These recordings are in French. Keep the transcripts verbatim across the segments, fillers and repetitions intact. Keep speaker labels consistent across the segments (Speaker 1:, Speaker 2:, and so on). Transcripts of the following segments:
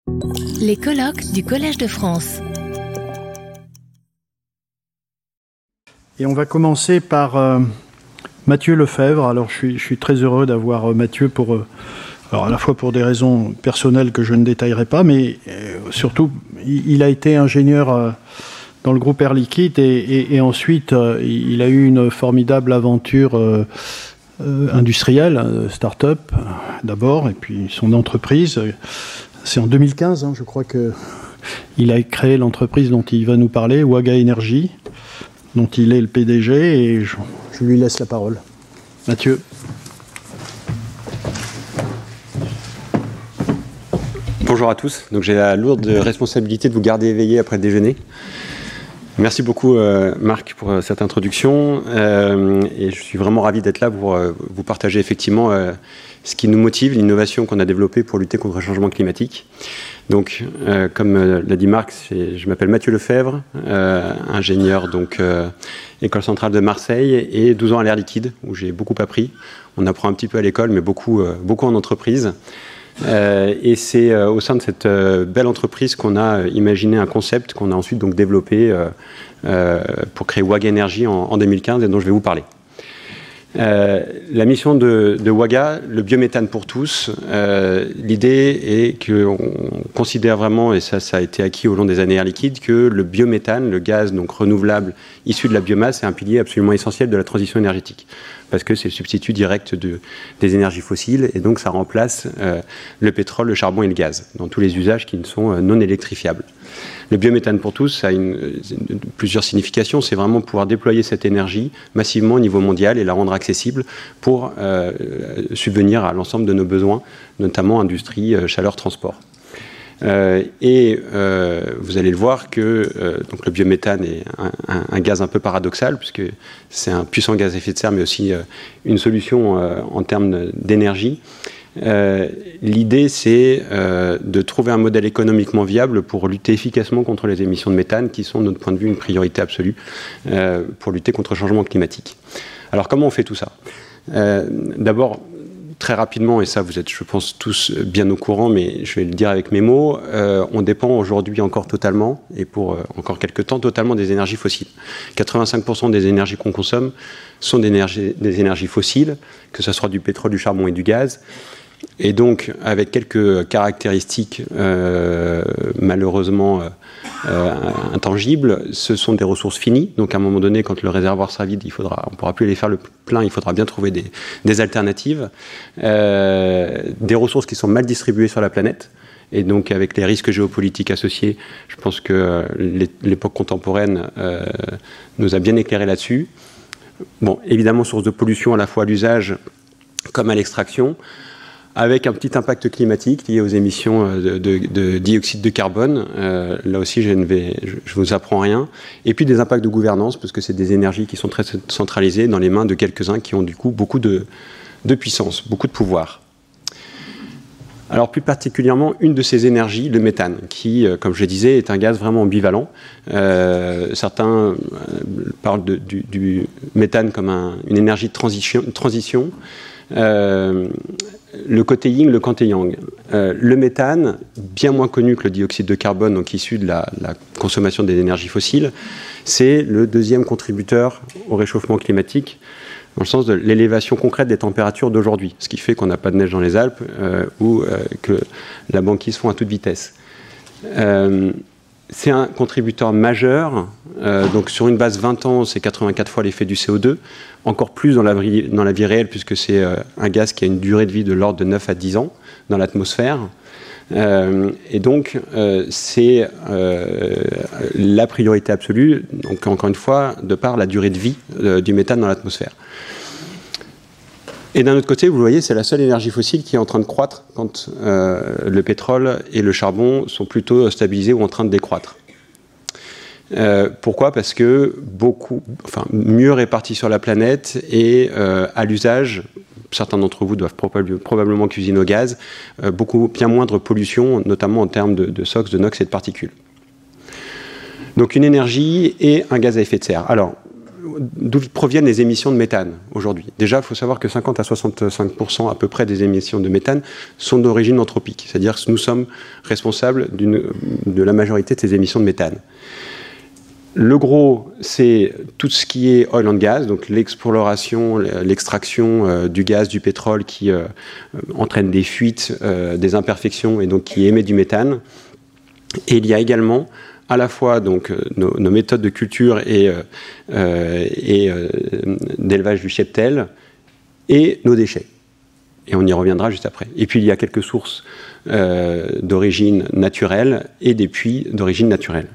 Speaker 1: Les colloques du Collège de France.
Speaker 2: Et on va commencer par euh, Mathieu Lefebvre. Alors je suis, je suis très heureux d'avoir euh, Mathieu pour, euh, alors à la fois pour des raisons personnelles que je ne détaillerai pas, mais euh, surtout il, il a été ingénieur euh, dans le groupe Air Liquide et, et, et ensuite euh, il a eu une formidable aventure euh, euh, industrielle, euh, start-up euh, d'abord, et puis son entreprise. Euh, c'est en deux mille quinze, hein, je crois que il a créé l'entreprise dont il va nous parler, Waga Energy, dont il est le P D G, et je, je lui laisse la parole. Mathieu.
Speaker 3: Bonjour à tous. Donc, j'ai la lourde responsabilité de vous garder éveillés après le déjeuner. Merci beaucoup euh, Marc pour euh, cette introduction euh, et je suis vraiment ravi d'être là pour euh, vous partager effectivement euh, ce qui nous motive, l'innovation qu'on a développée pour lutter contre le changement climatique. Donc, euh, comme euh, l'a dit Marc, je m'appelle Mathieu Lefebvre, euh, ingénieur donc euh, École centrale de Marseille et douze ans à l'Air Liquide où j'ai beaucoup appris. On apprend un petit peu à l'école, mais beaucoup, euh, beaucoup en entreprise. Euh, et c'est euh, au sein de cette euh, belle entreprise qu'on a euh, imaginé un concept qu'on a ensuite donc développé euh, euh, pour créer Waga Energy en, en deux mille quinze et dont je vais vous parler. Euh, la mission de, de Waga, le biométhane pour tous, euh, l'idée est qu'on considère vraiment, et ça, ça a été acquis au long des années Air Liquide, que le biométhane, le gaz donc renouvelable issu de la biomasse, est un pilier absolument essentiel de la transition énergétique. Parce que c'est le substitut direct de, des énergies fossiles, et donc ça remplace euh, le pétrole, le charbon et le gaz, dans tous les usages qui ne sont euh, non électrifiables. Le biométhane pour tous a une, une, plusieurs significations. C'est vraiment pouvoir déployer cette énergie massivement au niveau mondial et la rendre accessible pour euh, subvenir à l'ensemble de nos besoins, notamment industrie, euh, chaleur, transport. Euh, et euh, vous allez le voir que euh, donc le biométhane est un, un, un gaz un peu paradoxal puisque c'est un puissant gaz à effet de serre mais aussi euh, une solution euh, en termes d'énergie. Euh, l'idée c'est euh, de trouver un modèle économiquement viable pour lutter efficacement contre les émissions de méthane qui sont de notre point de vue une priorité absolue euh, pour lutter contre le changement climatique. Alors comment on fait tout ça ? euh, D'abord, très rapidement, et ça vous êtes je pense tous bien au courant, mais je vais le dire avec mes mots, euh, on dépend aujourd'hui encore totalement, et pour euh, encore quelques temps, totalement des énergies fossiles. quatre-vingt-cinq pour cent des énergies qu'on consomme sont des énergies, des énergies fossiles, que ce soit du pétrole, du charbon et du gaz. Et donc, avec quelques caractéristiques euh, malheureusement euh, euh, intangibles, ce sont des ressources finies. Donc, à un moment donné, quand le réservoir sera vide, il faudra, on ne pourra plus aller faire le plein, il faudra bien trouver des, des alternatives. Euh, des ressources qui sont mal distribuées sur la planète. Et donc, avec les risques géopolitiques associés, je pense que l'époque contemporaine euh, nous a bien éclairé là-dessus. Bon, évidemment, source de pollution à la fois à l'usage comme à l'extraction, avec un petit impact climatique lié aux émissions de, de, de dioxyde de carbone. Euh, là aussi, je ne vais, je, je vous apprends rien. Et puis des impacts de gouvernance, parce que c'est des énergies qui sont très centralisées dans les mains de quelques-uns qui ont du coup beaucoup de, de puissance, beaucoup de pouvoir. Alors plus particulièrement, une de ces énergies, le méthane, qui, comme je le disais, est un gaz vraiment ambivalent. Euh, certains euh, parlent de, du, du méthane comme un, une énergie de transition. transition. Euh, le côté yin, le côté yang. Euh, le méthane, bien moins connu que le dioxyde de carbone, donc issu de la, la consommation des énergies fossiles, c'est le deuxième contributeur au réchauffement climatique, dans le sens de l'élévation concrète des températures d'aujourd'hui, ce qui fait qu'on n'a pas de neige dans les Alpes euh, ou euh, que la banquise fond à toute vitesse. Euh, c'est un contributeur majeur, euh, donc sur une base vingt ans, c'est quatre-vingt-quatre fois l'effet du C O deux, encore plus dans la, dans la vie réelle, puisque c'est euh, un gaz qui a une durée de vie de l'ordre de neuf à dix ans dans l'atmosphère. Euh, et donc, euh, c'est euh, la priorité absolue, donc encore une fois, de par la durée de vie euh, du méthane dans l'atmosphère. Et d'un autre côté, vous voyez, c'est la seule énergie fossile qui est en train de croître quand euh, le pétrole et le charbon sont plutôt stabilisés ou en train de décroître. Euh, pourquoi ? Parce que beaucoup, enfin, mieux répartis sur la planète et euh, à l'usage, certains d'entre vous doivent probable, probablement cuisiner au gaz, euh, beaucoup bien moindre pollution, notamment en termes de, de S O X, de NOx et de particules. Donc une énergie et un gaz à effet de serre. Alors, d'où proviennent les émissions de méthane aujourd'hui. Déjà, il faut savoir que cinquante à soixante-cinq pour cent à peu près des émissions de méthane sont d'origine anthropique, c'est-à-dire que nous sommes responsables de la majorité de ces émissions de méthane. Le gros, c'est tout ce qui est oil and gas, donc l'exploration, l'extraction euh, du gaz, du pétrole qui euh, entraîne des fuites, euh, des imperfections et donc qui émet du méthane. Et il y a également à la fois donc, nos, nos méthodes de culture et, euh, et euh, d'élevage du cheptel et nos déchets. Et on y reviendra juste après. Et puis il y a quelques sources euh, d'origine naturelle et des puits d'origine naturelle.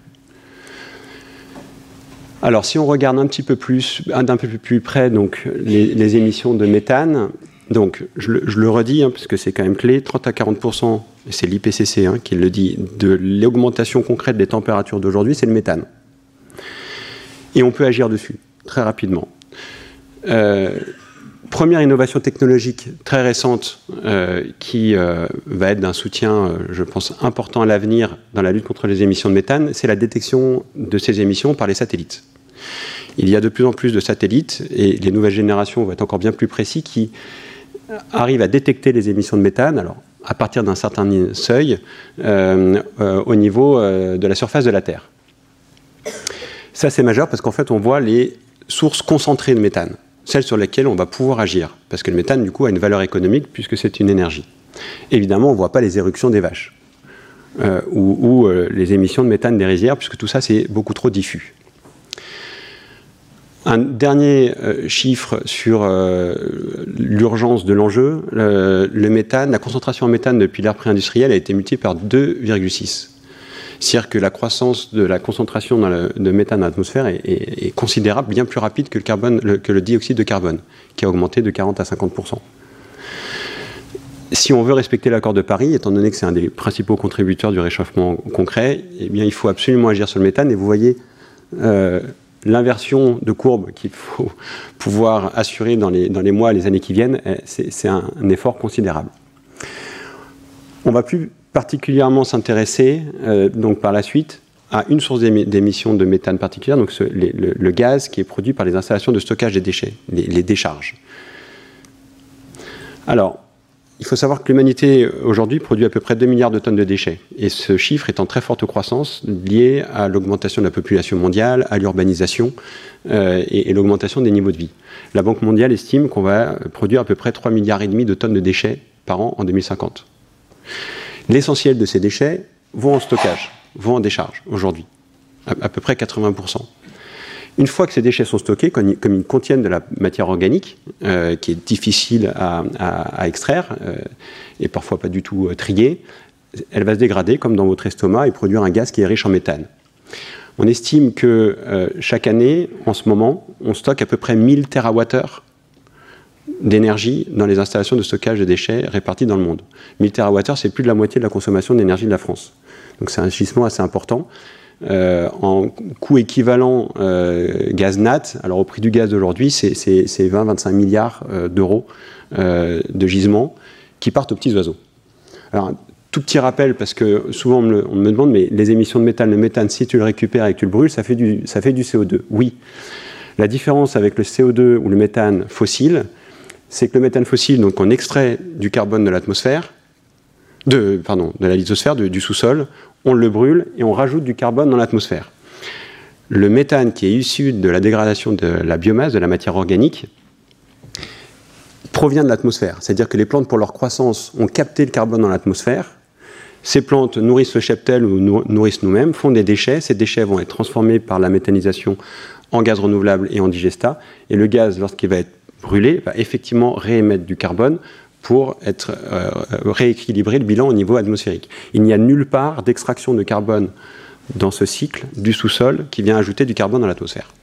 Speaker 3: Alors, si on regarde un petit peu plus, d'un peu plus près, donc les, les émissions de méthane, donc je, je le redis, hein, parce que c'est quand même clé, trente à quarante pour cent, et c'est l'I P C C hein, qui le dit, de l'augmentation concrète des températures d'aujourd'hui, c'est le méthane. Et on peut agir dessus, très rapidement. Euh, première innovation technologique très récente, euh, qui euh, va être d'un soutien, euh, je pense, important à l'avenir dans la lutte contre les émissions de méthane, c'est la détection de ces émissions par les satellites. Il y a de plus en plus de satellites, et les nouvelles générations vont être encore bien plus précis, qui arrivent à détecter les émissions de méthane, alors à partir d'un certain seuil, euh, euh, au niveau euh, de la surface de la Terre. Ça, c'est majeur parce qu'en fait, on voit les sources concentrées de méthane, celles sur lesquelles on va pouvoir agir, parce que le méthane, du coup, a une valeur économique puisque c'est une énergie. Évidemment, on ne voit pas les éruptions des vaches euh, ou, ou euh, les émissions de méthane des rizières, puisque tout ça, c'est beaucoup trop diffus. Un dernier euh, chiffre sur euh, l'urgence de l'enjeu, le, le méthane, la concentration en méthane depuis l'ère pré-industrielle a été multipliée par deux virgule six. C'est-à-dire que la croissance de la concentration dans le, de méthane dans l'atmosphère est, est, est considérable, bien plus rapide que le, carbone, le, que le dioxyde de carbone, qui a augmenté de quarante à cinquante pour cent. Si on veut respecter l'accord de Paris, étant donné que c'est un des principaux contributeurs du réchauffement concret, eh bien, il faut absolument agir sur le méthane. Et vous voyez euh, l'inversion de courbe qu'il faut pouvoir assurer dans les, dans les mois et les années qui viennent, c'est un, un effort considérable. On va plus particulièrement s'intéresser, euh, donc par la suite, à une source d'émissions de méthane particulière, donc ce, les, le, le gaz qui est produit par les installations de stockage des déchets, les, les décharges. Alors, il faut savoir que l'humanité, aujourd'hui, produit à peu près deux milliards de tonnes de déchets. Et ce chiffre est en très forte croissance, lié à l'augmentation de la population mondiale, à l'urbanisation euh, et, et l'augmentation des niveaux de vie. La Banque mondiale estime qu'on va produire à peu près trois virgule cinq milliards de tonnes de déchets par an en deux mille cinquante. L'essentiel de ces déchets vont en stockage, vont en décharge, aujourd'hui, à, à peu près quatre-vingts pour cent. Une fois que ces déchets sont stockés, comme ils, comme ils contiennent de la matière organique, euh, qui est difficile à, à, à extraire, euh, et parfois pas du tout euh, triée, elle va se dégrader, comme dans votre estomac, et produire un gaz qui est riche en méthane. On estime que euh, chaque année, en ce moment, on stocke à peu près mille térawattheures d'énergie dans les installations de stockage de déchets réparties dans le monde. mille térawattheures, c'est plus de la moitié de la consommation d'énergie de la France. Donc c'est un gisement assez important. Euh, en coût équivalent euh, gaz nat, alors au prix du gaz d'aujourd'hui, c'est vingt à vingt-cinq milliards euh, d'euros euh, de gisements qui partent aux petits oiseaux. Alors, un tout petit rappel, parce que souvent on me, on me demande, mais les émissions de méthane, le méthane, si tu le récupères et que tu le brûles, ça fait du, ça fait du C O deux. Oui. La différence avec le C O deux ou le méthane fossile, c'est que le méthane fossile, donc on extrait du carbone de l'atmosphère, de, pardon, de la lithosphère, de, du sous-sol, on le brûle et on rajoute du carbone dans l'atmosphère. Le méthane qui est issu de la dégradation de la biomasse, de la matière organique, provient de l'atmosphère. C'est-à-dire que les plantes, pour leur croissance, ont capté le carbone dans l'atmosphère. Ces plantes nourrissent le cheptel ou nourrissent nous-mêmes, font des déchets. Ces déchets vont être transformés par la méthanisation en gaz renouvelable et en digestat. Et le gaz, lorsqu'il va être brûlé, va effectivement réémettre du carbone pour être euh, rééquilibrer le bilan au niveau atmosphérique. Il n'y a nulle part d'extraction de carbone dans ce cycle du sous-sol qui vient ajouter du carbone dans l'atmosphère.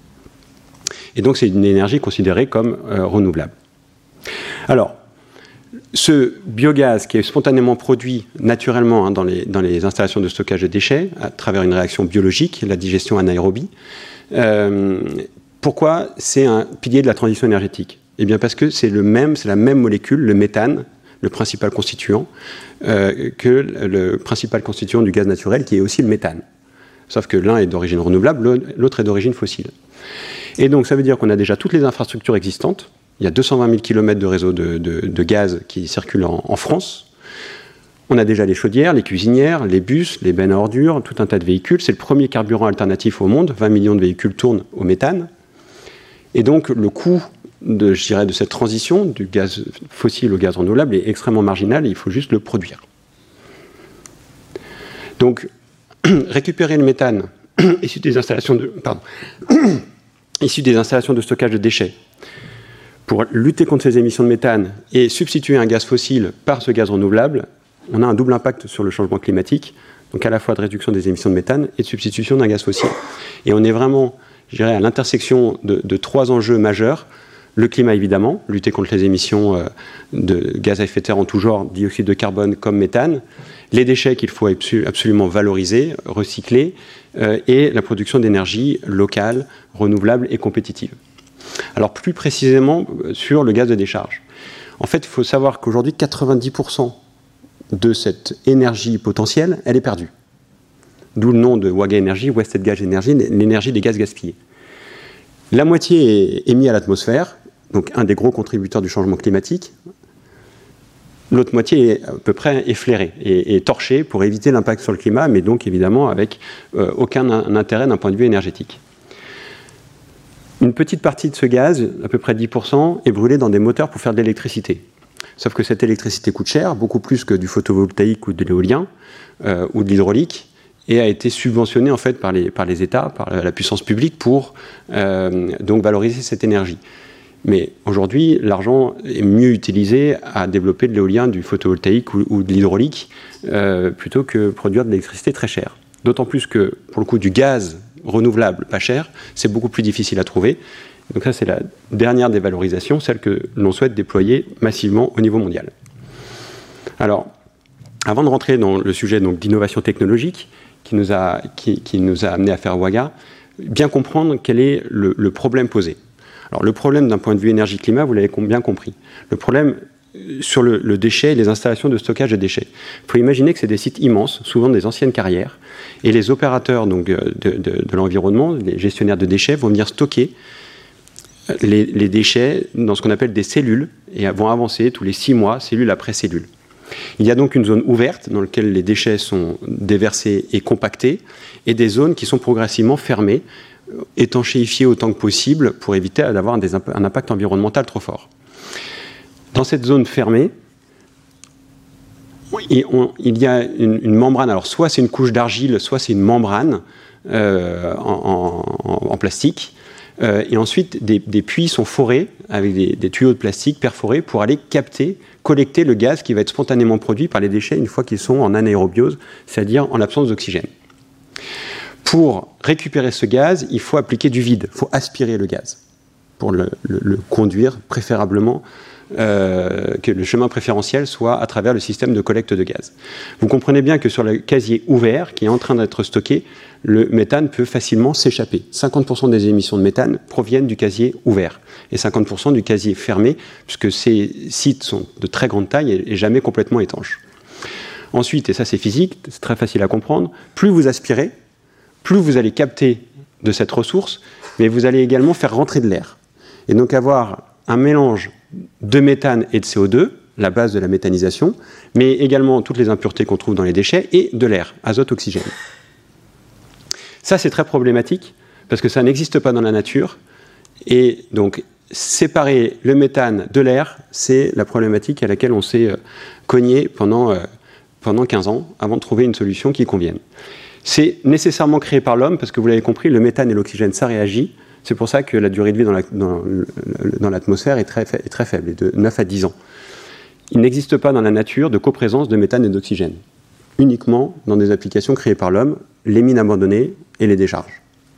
Speaker 3: Et donc c'est une énergie considérée comme euh, renouvelable. Alors, ce biogaz qui est spontanément produit naturellement hein, dans, les, dans les installations de stockage de déchets à travers une réaction biologique, la digestion anaérobie, euh, pourquoi c'est un pilier de la transition énergétique ? Eh bien parce que c'est le même, c'est la même molécule, le méthane, le principal constituant, euh, que le principal constituant du gaz naturel, qui est aussi le méthane. Sauf que l'un est d'origine renouvelable, l'autre est d'origine fossile. Et donc ça veut dire qu'on a déjà toutes les infrastructures existantes. Il y a deux cent vingt mille kilomètres de réseau de, de, de gaz qui circulent en, en France. On a déjà les chaudières, les cuisinières, les bus, les bennes à ordures, tout un tas de véhicules. C'est le premier carburant alternatif au monde. vingt millions de véhicules tournent au méthane. Et donc le coût de, je dirais, de cette transition du gaz fossile au gaz renouvelable est extrêmement marginal et il faut juste le produire. Donc récupérer le méthane issu des installations de, pardon, issu des installations de stockage de déchets pour lutter contre ces émissions de méthane et substituer un gaz fossile par ce gaz renouvelable, on a un double impact sur le changement climatique, donc à la fois de réduction des émissions de méthane et de substitution d'un gaz fossile. Et on est vraiment, je dirais, à l'intersection de, de trois enjeux majeurs. Le climat, évidemment, lutter contre les émissions euh, de gaz à effet de serre en tout genre, dioxyde de carbone comme méthane, les déchets qu'il faut absolument valoriser, recycler, euh, et la production d'énergie locale, renouvelable et compétitive. Alors plus précisément sur le gaz de décharge. En fait, il faut savoir qu'aujourd'hui, quatre-vingt-dix pour cent de cette énergie potentielle, elle est perdue. D'où le nom de Waga Energy, Wasted Gas Energy, l'énergie des gaz gaspillés. La moitié est émise à l'atmosphère, donc un des gros contributeurs du changement climatique. L'autre moitié est à peu près efflairée et, et torchée pour éviter l'impact sur le climat, mais donc évidemment avec euh, aucun intérêt d'un point de vue énergétique. Une petite partie de ce gaz, à peu près dix pour cent, est brûlée dans des moteurs pour faire de l'électricité. Sauf que cette électricité coûte cher, beaucoup plus que du photovoltaïque ou de l'éolien euh, ou de l'hydraulique, et a été subventionnée en fait par les, par les États, par la puissance publique pour euh, donc valoriser cette énergie. Mais aujourd'hui, l'argent est mieux utilisé à développer de l'éolien, du photovoltaïque ou, ou de l'hydraulique euh, plutôt que produire de l'électricité très chère. D'autant plus que pour le coup du gaz renouvelable pas cher, c'est beaucoup plus difficile à trouver. Donc ça, c'est la dernière des valorisations, celle que l'on souhaite déployer massivement au niveau mondial. Alors, avant de rentrer dans le sujet donc, d'innovation technologique qui nous a, qui, qui nous a amené à faire Waga, bien comprendre quel est le, le problème posé. Alors, le problème d'un point de vue énergie-climat, vous l'avez bien compris. Le problème sur le, le déchet et les installations de stockage de déchets. Il faut imaginer que c'est des sites immenses, souvent des anciennes carrières, et les opérateurs donc, de, de, de l'environnement, les gestionnaires de déchets, vont venir stocker les, les déchets dans ce qu'on appelle des cellules, et vont avancer tous les six mois, cellule après cellule. Il y a donc une zone ouverte dans laquelle les déchets sont déversés et compactés, et des zones qui sont progressivement fermées, étanchéifiées autant que possible pour éviter d'avoir des, un impact environnemental trop fort. Dans cette zone fermée, il y a une, une membrane, alors soit c'est une couche d'argile, soit c'est une membrane euh, en, en, en plastique, euh, et ensuite des, des puits sont forés avec des, des tuyaux de plastique perforés pour aller capter, collecter le gaz qui va être spontanément produit par les déchets une fois qu'ils sont en anaérobiose, c'est-à-dire en l'absence d'oxygène. Pour récupérer ce gaz, il faut appliquer du vide, il faut aspirer le gaz pour le, le, le conduire préférablement, euh, que le chemin préférentiel soit à travers le système de collecte de gaz. Vous comprenez bien que sur le casier ouvert qui est en train d'être stocké, le méthane peut facilement s'échapper. cinquante pour cent des émissions de méthane proviennent du casier ouvert et cinquante pour cent du casier fermé, puisque ces sites sont de très grande taille et, et jamais complètement étanches. Ensuite, et ça c'est physique, c'est très facile à comprendre, plus vous aspirez, plus vous allez capter de cette ressource, mais vous allez également faire rentrer de l'air. Et donc avoir un mélange de méthane et de C O deux, la base de la méthanisation, mais également toutes les impuretés qu'on trouve dans les déchets, et de l'air, azote, oxygène. Ça, c'est très problématique, parce que ça n'existe pas dans la nature, et donc séparer le méthane de l'air, c'est la problématique à laquelle on s'est euh, cogné pendant, euh, pendant quinze ans, avant de trouver une solution qui convienne. C'est nécessairement créé par l'homme, parce que vous l'avez compris, le méthane et l'oxygène, ça réagit. C'est pour ça que la durée de vie dans, la, dans, dans l'atmosphère est très, est très faible, est de neuf à dix ans. Il n'existe pas dans la nature de coprésence de méthane et d'oxygène. Uniquement dans des applications créées par l'homme, les mines abandonnées et les décharges.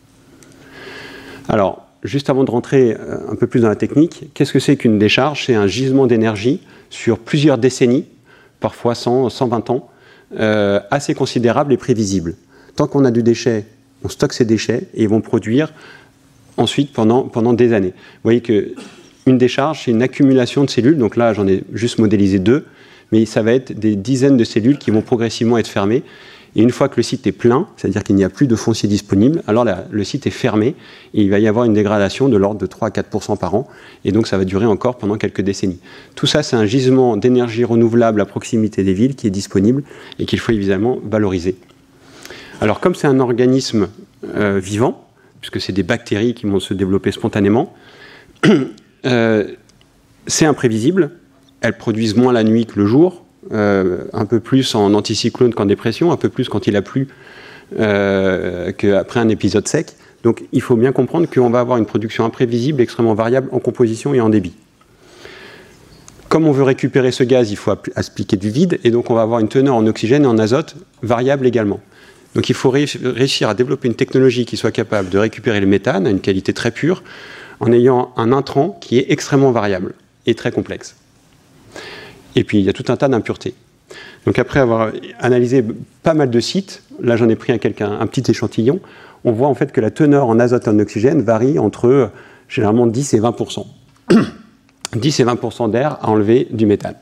Speaker 3: Alors, juste avant de rentrer un peu plus dans la technique, qu'est-ce que c'est qu'une décharge? C'est un gisement d'énergie sur plusieurs décennies, parfois cent, cent vingt ans, euh, assez considérable et prévisible. Tant qu'on a du déchet, on stocke ces déchets et ils vont produire ensuite pendant, pendant des années. Vous voyez qu'une décharge, c'est une accumulation de cellules. Donc là, j'en ai juste modélisé deux. mais ça va être des dizaines de cellules qui vont progressivement être fermées. Et une fois que le site est plein, c'est-à-dire qu'il n'y a plus de foncier disponible, alors là, le site est fermé et il va y avoir une dégradation de l'ordre de trois à quatre pour cent par an. Et donc, ça va durer encore pendant quelques décennies. Tout ça, c'est un gisement d'énergie renouvelable à proximité des villes qui est disponible et qu'il faut évidemment valoriser. Alors, comme c'est un organisme euh, vivant, puisque c'est des bactéries qui vont se développer spontanément, euh, c'est imprévisible. Elles produisent moins la nuit que le jour. Euh, un peu plus en anticyclone qu'en dépression, un peu plus quand il a plu euh, qu'après un épisode sec. Donc il faut bien comprendre qu'on va avoir une production imprévisible, extrêmement variable en composition et en débit. Comme on veut récupérer ce gaz, il faut appliquer du vide, et donc on va avoir une teneur en oxygène et en azote variable également. Donc il faut réussir à développer une technologie qui soit capable de récupérer le méthane à une qualité très pure, en ayant un intrant qui est extrêmement variable et très complexe. Et puis, il y a tout un tas d'impuretés. Donc, après avoir analysé pas mal de sites, là, j'en ai pris un, quelqu'un, un petit échantillon, on voit en fait que la teneur en azote et en oxygène varie entre, généralement, dix et vingt pour cent. dix et vingt pour cent d'air à enlever du méthane.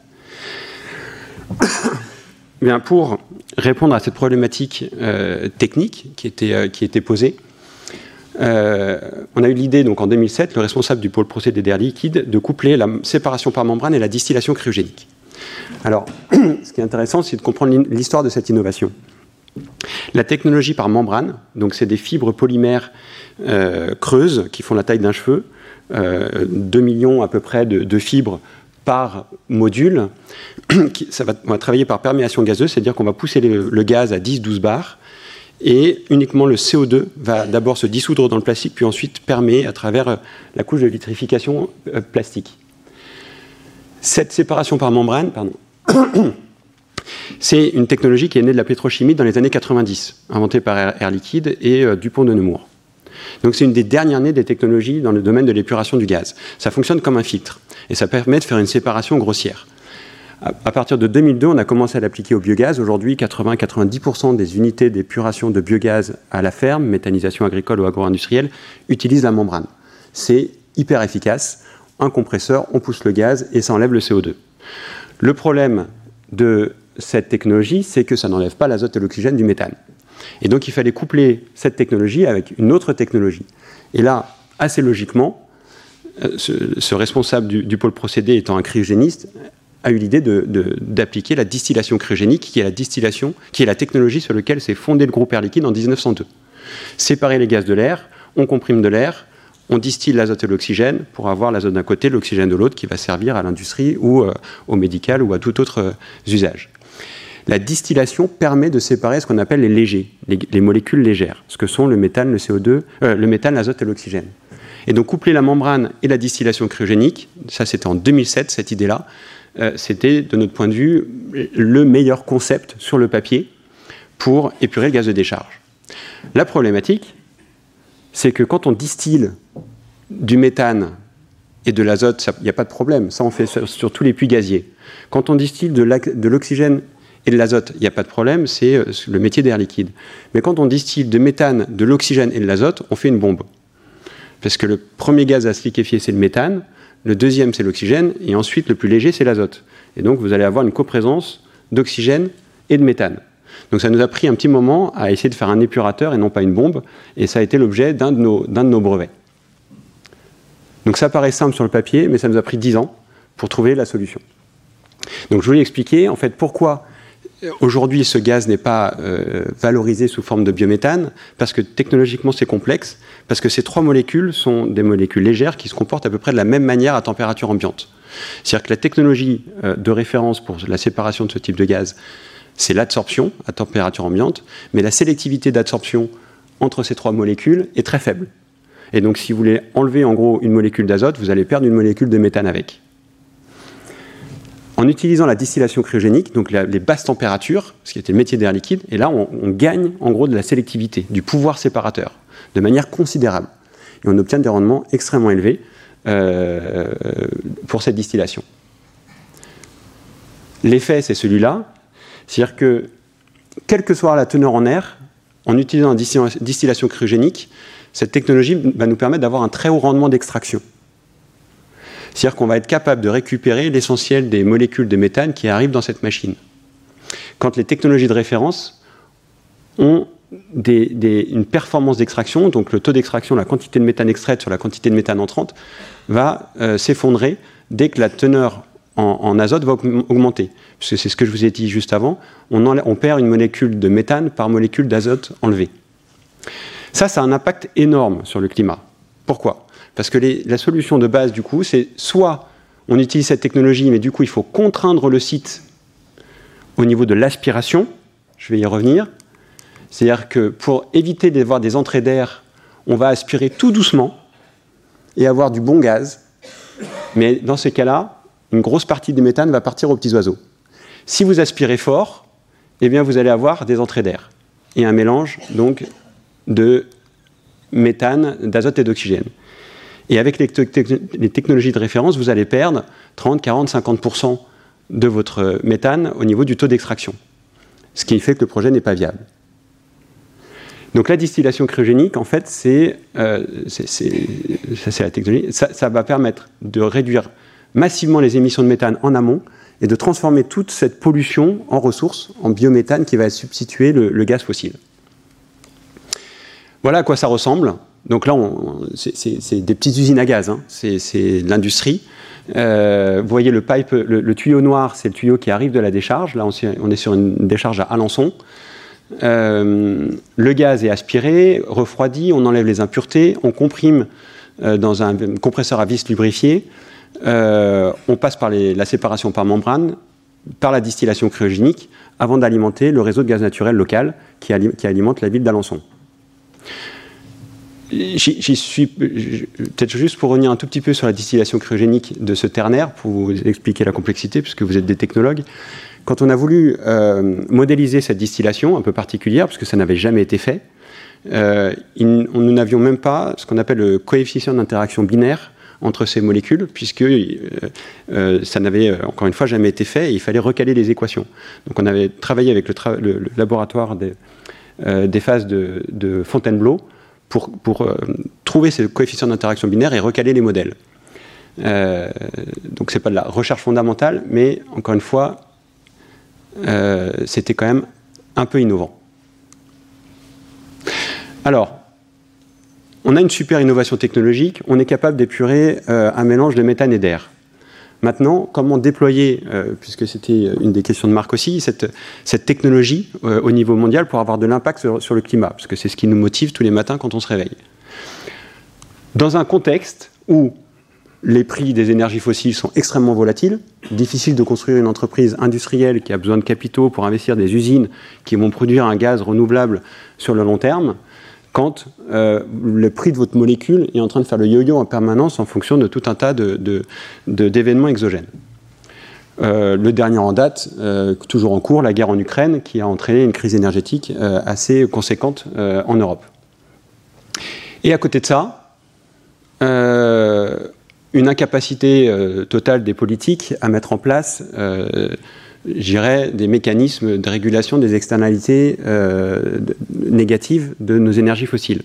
Speaker 3: Bien, pour répondre à cette problématique euh, technique qui était, euh, qui était posée, Euh, on a eu l'idée, donc en deux mille sept, le responsable du pôle procédé d'air liquide, de coupler la séparation par membrane et la distillation cryogénique. Alors, ce qui est intéressant, c'est de comprendre l'histoire de cette innovation. La technologie par membrane, donc c'est des fibres polymères euh, creuses qui font la taille d'un cheveu, euh, deux millions à peu près de, de fibres par module. Ça va, on va travailler par perméation gazeuse, c'est-à-dire qu'on va pousser le, le gaz à dix à douze bars. Et uniquement le C O deux va d'abord se dissoudre dans le plastique, puis ensuite permet à travers la couche de vitrification euh, plastique. Cette séparation par membrane, pardon, c'est une technologie qui est née de la pétrochimie dans les années quatre-vingt-dix, inventée par Air, Air Liquide et euh, Dupont de Nemours. Donc c'est une des dernières nées des technologies dans le domaine de l'épuration du gaz. Ça fonctionne comme un filtre, et ça permet de faire une séparation grossière. À partir de deux mille deux, on a commencé à l'appliquer au biogaz. Aujourd'hui, quatre-vingts à quatre-vingt-dix pour cent des unités d'épuration de biogaz à la ferme, méthanisation agricole ou agro-industrielle, utilisent la membrane. C'est hyper efficace. Un compresseur, on pousse le gaz et ça enlève le C O deux. Le problème de cette technologie, c'est que ça n'enlève pas l'azote et l'oxygène du méthane. Et donc, il fallait coupler cette technologie avec une autre technologie. Et là, assez logiquement, ce, ce responsable du, du pôle procédé étant un cryogéniste, a eu l'idée de, de, d'appliquer la distillation cryogénique, qui est la distillation, qui est la technologie sur laquelle s'est fondé le groupe Air Liquide en mille neuf cent deux. Séparer les gaz de l'air, on comprime de l'air, on distille l'azote et l'oxygène pour avoir l'azote d'un côté, l'oxygène de l'autre, qui va servir à l'industrie ou euh, au médical ou à tout autre euh, usage. La distillation permet de séparer ce qu'on appelle les légers, les, les molécules légères, ce que sont le méthane, le C O deux, euh, le méthane, l'azote et l'oxygène. Et donc coupler la membrane et la distillation cryogénique, ça c'était en deux mille sept, cette idée-là, Euh, c'était, de notre point de vue, le meilleur concept sur le papier pour épurer le gaz de décharge. La problématique, c'est que quand on distille du méthane et de l'azote, il n'y a pas de problème, ça on fait sur, sur tous les puits gaziers. Quand on distille de l'oxygène et de l'azote, il n'y a pas de problème, c'est le métier d'Air Liquide. Mais quand on distille de méthane, de l'oxygène et de l'azote, on fait une bombe. Parce que le premier gaz à se liquéfier, c'est le méthane. Le deuxième, c'est l'oxygène, et ensuite, le plus léger, c'est l'azote. Et donc, vous allez avoir une coprésence d'oxygène et de méthane. Donc, ça nous a pris un petit moment à essayer de faire un épurateur et non pas une bombe, et ça a été l'objet d'un de nos, d'un de nos brevets. Donc, ça paraît simple sur le papier, mais ça nous a pris dix ans pour trouver la solution. Donc, je voulais expliquer, en fait, pourquoi aujourd'hui, ce gaz n'est pas euh, valorisé sous forme de biométhane, parce que technologiquement, c'est complexe, parce que ces trois molécules sont des molécules légères qui se comportent à peu près de la même manière à température ambiante. C'est-à-dire que la technologie euh, de référence pour la séparation de ce type de gaz, c'est l'adsorption à température ambiante, mais la sélectivité d'adsorption entre ces trois molécules est très faible. Et donc, si vous voulez enlever en gros une molécule d'azote, vous allez perdre une molécule de méthane avec. En utilisant la distillation cryogénique, donc la, les basses températures, ce qui était le métier d'Air Liquide, et là on, on gagne en gros de la sélectivité, du pouvoir séparateur, de manière considérable. Et on obtient des rendements extrêmement élevés euh, pour cette distillation. L'effet, c'est celui-là, c'est-à-dire que, quelle que soit la teneur en air, en utilisant la distillation cryogénique, cette technologie va nous permettre d'avoir un très haut rendement d'extraction. C'est-à-dire qu'on va être capable de récupérer l'essentiel des molécules de méthane qui arrivent dans cette machine. Quand les technologies de référence ont des, des, une performance d'extraction, donc le taux d'extraction, la quantité de méthane extraite sur la quantité de méthane entrante, va euh, s'effondrer dès que la teneur en, en azote va augmenter. Puisque c'est ce que je vous ai dit juste avant, on, enlève, on perd une molécule de méthane par molécule d'azote enlevée. Ça, ça a un impact énorme sur le climat. Pourquoi ? Parce que les, la solution de base, du coup, c'est soit on utilise cette technologie, mais du coup, il faut contraindre le site au niveau de l'aspiration. Je vais y revenir. C'est-à-dire que pour éviter d'avoir des entrées d'air, on va aspirer tout doucement et avoir du bon gaz. Mais dans ces cas-là, une grosse partie du méthane va partir aux petits oiseaux. Si vous aspirez fort, eh bien, vous allez avoir des entrées d'air et un mélange donc de méthane, d'azote et d'oxygène. Et avec les, te- les technologies de référence, vous allez perdre trente, quarante, cinquante pour cent de votre méthane au niveau du taux d'extraction. Ce qui fait que le projet n'est pas viable. Donc la distillation cryogénique, en fait, c'est, euh, c'est, c'est, ça, c'est la technologie. Ça, ça va permettre de réduire massivement les émissions de méthane en amont et de transformer toute cette pollution en ressources, en biométhane qui va substituer le, le gaz fossile. Voilà à quoi ça ressemble. Donc là, on, c'est, c'est, c'est des petites usines à gaz, hein. c'est, c'est de l'industrie. Euh, vous voyez le pipe, le, le tuyau noir, c'est le tuyau qui arrive de la décharge. Là, on, on est sur une décharge à Alençon. Euh, le gaz est aspiré, refroidi, on enlève les impuretés, on comprime euh, dans un compresseur à vis lubrifié, euh, on passe par les, la séparation par membrane, par la distillation cryogénique, avant d'alimenter le réseau de gaz naturel local qui, ali- qui alimente la ville d'Alençon. J'y, j'y suis, peut-être juste pour revenir un tout petit peu sur la distillation cryogénique de ce ternaire, pour vous expliquer la complexité, puisque vous êtes des technologues. Quand on a voulu euh, modéliser cette distillation un peu particulière, parce que ça n'avait jamais été fait, euh, il, on, nous n'avions même pas ce qu'on appelle le coefficient d'interaction binaire entre ces molécules, puisque euh, euh, ça n'avait, encore une fois, jamais été fait, et il fallait recaler les équations. Donc on avait travaillé avec le, tra- le, le laboratoire des, euh, des phases de, de Fontainebleau, pour, pour euh, trouver ces coefficients d'interaction binaire et recaler les modèles. Euh, donc c'est pas de la recherche fondamentale, mais encore une fois, euh, c'était quand même un peu innovant. Alors, on a une super innovation technologique, on est capable d'épurer euh, un mélange de méthane et d'air. Maintenant, comment déployer, euh, puisque c'était une des questions de Marc aussi, cette, cette technologie euh, au niveau mondial pour avoir de l'impact sur, sur le climat, parce que c'est ce qui nous motive tous les matins quand on se réveille. Dans un contexte où les prix des énergies fossiles sont extrêmement volatiles, difficile de construire une entreprise industrielle qui a besoin de capitaux pour investir des usines qui vont produire un gaz renouvelable sur le long terme, quand euh, le prix de votre molécule est en train de faire le yo-yo en permanence en fonction de tout un tas de, de, de, d'événements exogènes. Euh, le dernier en date, euh, toujours en cours, la guerre en Ukraine, qui a entraîné une crise énergétique euh, assez conséquente euh, en Europe. Et à côté de ça, euh, une incapacité euh, totale des politiques à mettre en place euh, je dirais, des mécanismes de régulation des externalités euh, de, négatives de nos énergies fossiles.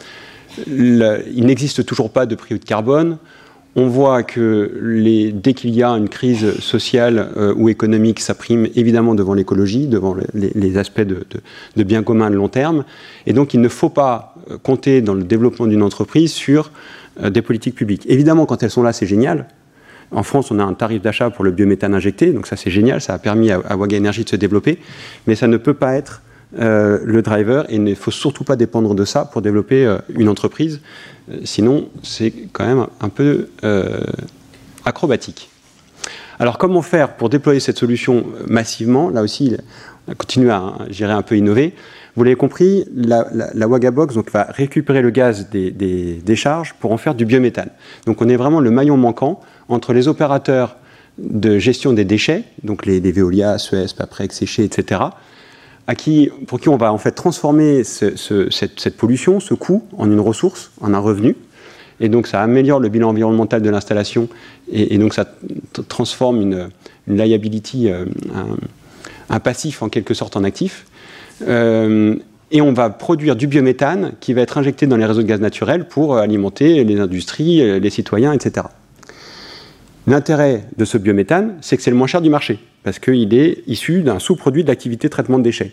Speaker 3: Le, il n'existe toujours pas de prix de carbone. On voit que les, dès qu'il y a une crise sociale euh, ou économique, ça prime évidemment devant l'écologie, devant les, les aspects de, de, de bien commun de long terme. Et donc, il ne faut pas compter dans le développement d'une entreprise sur euh, des politiques publiques. Évidemment, quand elles sont là, c'est génial. En France, on a un tarif d'achat pour le biométhane injecté, donc ça c'est génial, ça a permis à, à Waga Energy de se développer, mais ça ne peut pas être euh, le driver et il ne faut surtout pas dépendre de ça pour développer euh, une entreprise, euh, sinon c'est quand même un peu euh, acrobatique. Alors comment faire pour déployer cette solution massivement ? Là aussi, on continue à, je dirais, un peu innover. Vous l'avez compris, la, la, la Wagabox donc, va récupérer le gaz des, des décharges pour en faire du biométhane. Donc on est vraiment le maillon manquant entre les opérateurs de gestion des déchets, donc les, les Veolia, Suez, Paprec, Séché, et cetera, à qui, pour qui on va en fait transformer ce, ce, cette, cette pollution, ce coût, en une ressource, en un revenu. Et donc ça améliore le bilan environnemental de l'installation et, et donc ça t- transforme une, une liability, euh, un, un passif en quelque sorte en actif. Euh, et on va produire du biométhane qui va être injecté dans les réseaux de gaz naturel pour alimenter les industries, les citoyens, et cetera. L'intérêt de ce biométhane, c'est que c'est le moins cher du marché, parce qu'il est issu d'un sous-produit de l'activité de traitement de déchets.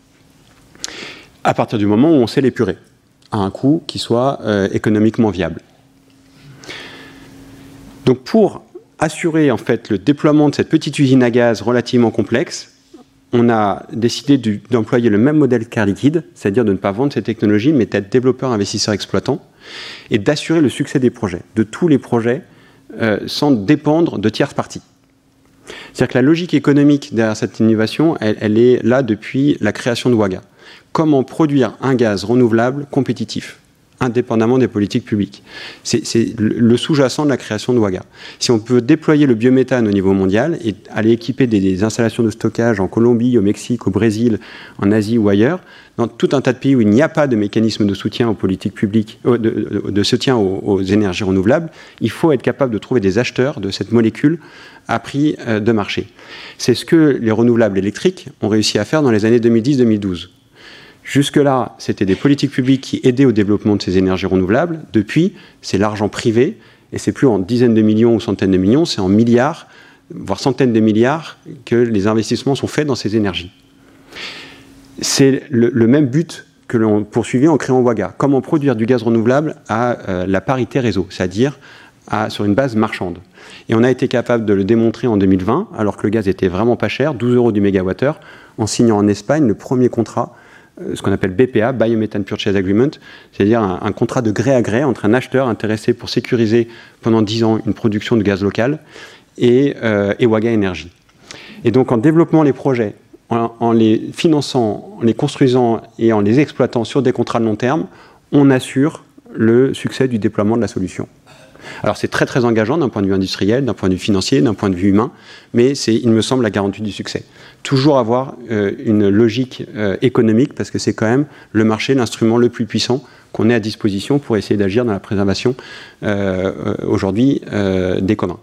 Speaker 3: À partir du moment où on sait l'épurer, à un coût qui soit euh, économiquement viable. Donc pour assurer en fait le déploiement de cette petite usine à gaz relativement complexe, on a décidé du, d'employer le même modèle qu'Air Liquide, c'est-à-dire de ne pas vendre ces technologies, mais d'être développeur, investisseur, exploitant, et d'assurer le succès des projets, de tous les projets, euh, sans dépendre de tierces parties. C'est-à-dire que la logique économique derrière cette innovation, elle, elle est là depuis la création de Waga. Comment produire un gaz renouvelable compétitif, indépendamment des politiques publiques. C'est, c'est le sous-jacent de la création de Waga. Si on peut déployer le biométhane au niveau mondial et aller équiper des, des installations de stockage en Colombie, au Mexique, au Brésil, en Asie ou ailleurs, dans tout un tas de pays où il n'y a pas de mécanisme de soutien aux politiques publiques, de, de, de soutien aux, aux énergies renouvelables, il faut être capable de trouver des acheteurs de cette molécule à prix euh, de marché. C'est ce que les renouvelables électriques ont réussi à faire dans les années deux mille dix deux mille douze. Jusque-là, c'était des politiques publiques qui aidaient au développement de ces énergies renouvelables. Depuis, c'est l'argent privé, et c'est plus en dizaines de millions ou centaines de millions, c'est en milliards, voire centaines de milliards, que les investissements sont faits dans ces énergies. C'est le, le même but que l'on poursuivait en créant Waga. Comment produire du gaz renouvelable à euh, la parité réseau, c'est-à-dire à, sur une base marchande. Et on a été capable de le démontrer en deux mille vingt, alors que le gaz était vraiment pas cher, douze euros du mégawattheure, en signant en Espagne le premier contrat, ce qu'on appelle B P A, Biomethane Purchase Agreement, c'est-à-dire un, un contrat de gré à gré entre un acheteur intéressé pour sécuriser pendant dix ans une production de gaz local et, euh, et Waga Énergie. Et donc en développant les projets, en, en les finançant, en les construisant et en les exploitant sur des contrats de long terme, on assure le succès du déploiement de la solution. Alors c'est très très engageant d'un point de vue industriel, d'un point de vue financier, d'un point de vue humain, mais c'est, il me semble, la garantie du succès. Toujours avoir euh, une logique euh, économique, parce que c'est quand même le marché, l'instrument le plus puissant qu'on ait à disposition pour essayer d'agir dans la préservation euh, euh, aujourd'hui euh, des communs.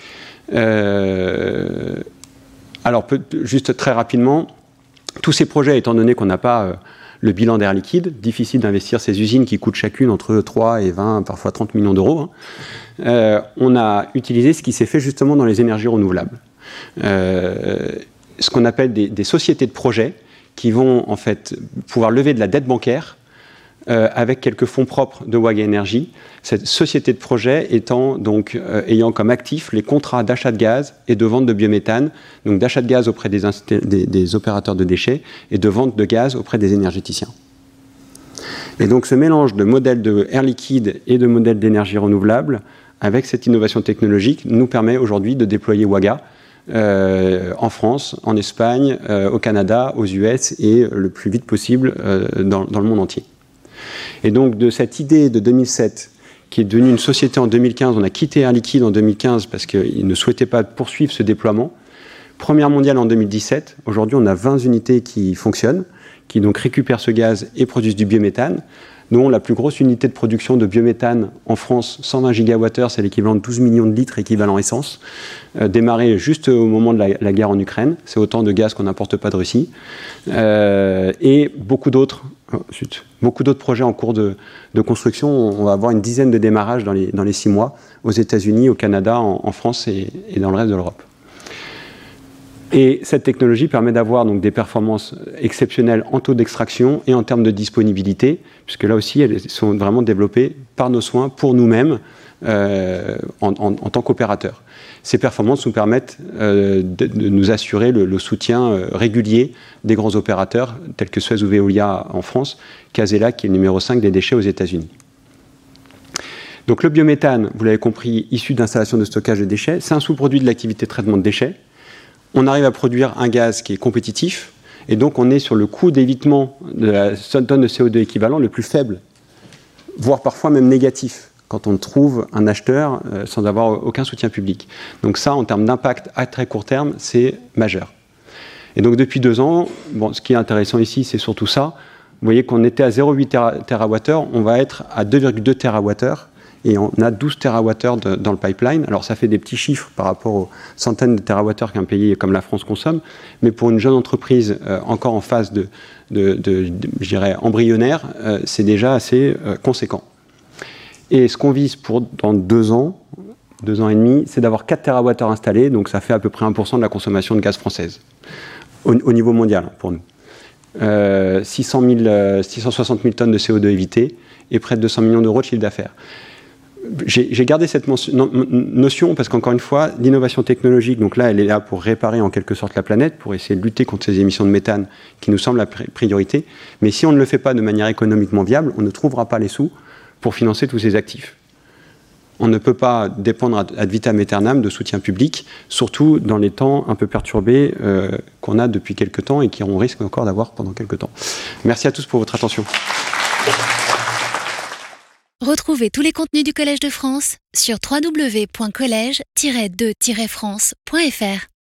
Speaker 3: Euh, alors peut, juste très rapidement, tous ces projets, étant donné qu'on n'a pas euh, le bilan d'Air Liquide, difficile d'investir ces usines qui coûtent chacune entre trois et vingt, parfois trente millions d'euros. Hein. Euh, on a utilisé ce qui s'est fait justement dans les énergies renouvelables. Euh, ce qu'on appelle des, des sociétés de projets qui vont en fait pouvoir lever de la dette bancaire euh, avec quelques fonds propres de Waga Énergie. Cette société de projet étant donc euh, ayant comme actif les contrats d'achat de gaz et de vente de biométhane, donc d'achat de gaz auprès des, des, des opérateurs de déchets et de vente de gaz auprès des énergéticiens. Et donc ce mélange de modèles de Air Liquide et de modèles d'énergie renouvelable avec cette innovation technologique nous permet aujourd'hui de déployer Waga Euh, en France, en Espagne, euh, au Canada, aux U S et le plus vite possible euh, dans, dans le monde entier. Et donc de cette idée de deux mille sept, qui est devenue une société en deux mille quinze, on a quitté Air Liquide en deux mille quinze parce qu'ils ne souhaitaient pas poursuivre ce déploiement. Première mondiale en deux mille dix-sept, aujourd'hui on a vingt unités qui fonctionnent, qui donc récupèrent ce gaz et produisent du biométhane, dont la plus grosse unité de production de biométhane en France, cent vingt gigawattheures, c'est l'équivalent de douze millions de litres équivalent essence, euh, démarré juste au moment de la, la guerre en Ukraine. C'est autant de gaz qu'on n'importe pas de Russie. Euh, et beaucoup d'autres, oh, zut, beaucoup d'autres projets en cours de, de construction. On va avoir une dizaine de démarrages dans les, dans les six mois, aux États-Unis, au Canada, en, en France et, et dans le reste de l'Europe. Et cette technologie permet d'avoir donc des performances exceptionnelles en taux d'extraction et en termes de disponibilité, puisque là aussi, elles sont vraiment développées par nos soins, pour nous-mêmes, euh, en, en, en tant qu'opérateurs. Ces performances nous permettent euh, de, de nous assurer le, le soutien euh, régulier des grands opérateurs, tels que Suez ou Veolia en France, Casella, qui est le numéro cinq des déchets aux États-Unis. Donc le biométhane, vous l'avez compris, issu d'installations de stockage de déchets, c'est un sous-produit de l'activité de traitement de déchets. On arrive à produire un gaz qui est compétitif, et donc on est sur le coût d'évitement de la tonne de C O deux équivalent le plus faible, voire parfois même négatif, quand on trouve un acheteur euh, sans avoir aucun soutien public. Donc ça, en termes d'impact à très court terme, c'est majeur. Et donc depuis deux ans, bon, ce qui est intéressant ici, c'est surtout ça. Vous voyez qu'on était à zéro virgule huit térawattheures, on va être à deux virgule deux térawattheures, et on a douze térawattheures de, dans le pipeline. Alors ça fait des petits chiffres par rapport aux centaines de térawattheures qu'un pays comme la France consomme, mais pour une jeune entreprise euh, encore en phase de, de, de, de je dirais, embryonnaire, euh, c'est déjà assez euh, conséquent. Et ce qu'on vise pour dans deux ans, deux ans et demi, c'est d'avoir quatre térawattheures installés, donc ça fait à peu près un pour cent de la consommation de gaz française, au, au niveau mondial pour nous. Euh, six cent mille, euh, six cent soixante mille tonnes de C O deux évitées et près de deux cents millions d'euros de chiffre d'affaires. J'ai, j'ai gardé cette no- notion parce qu'encore une fois, l'innovation technologique, donc là, elle est là pour réparer en quelque sorte la planète, pour essayer de lutter contre ces émissions de méthane qui nous semblent la pr- priorité. Mais si on ne le fait pas de manière économiquement viable, on ne trouvera pas les sous pour financer tous ces actifs. On ne peut pas dépendre ad vitam aeternam de soutien public, surtout dans les temps un peu perturbés euh, qu'on a depuis quelques temps et qu'on risque encore d'avoir pendant quelques temps. Merci à tous pour votre attention.
Speaker 1: Retrouvez tous les contenus du Collège de France sur w w w point collège tiret de tiret france point f r.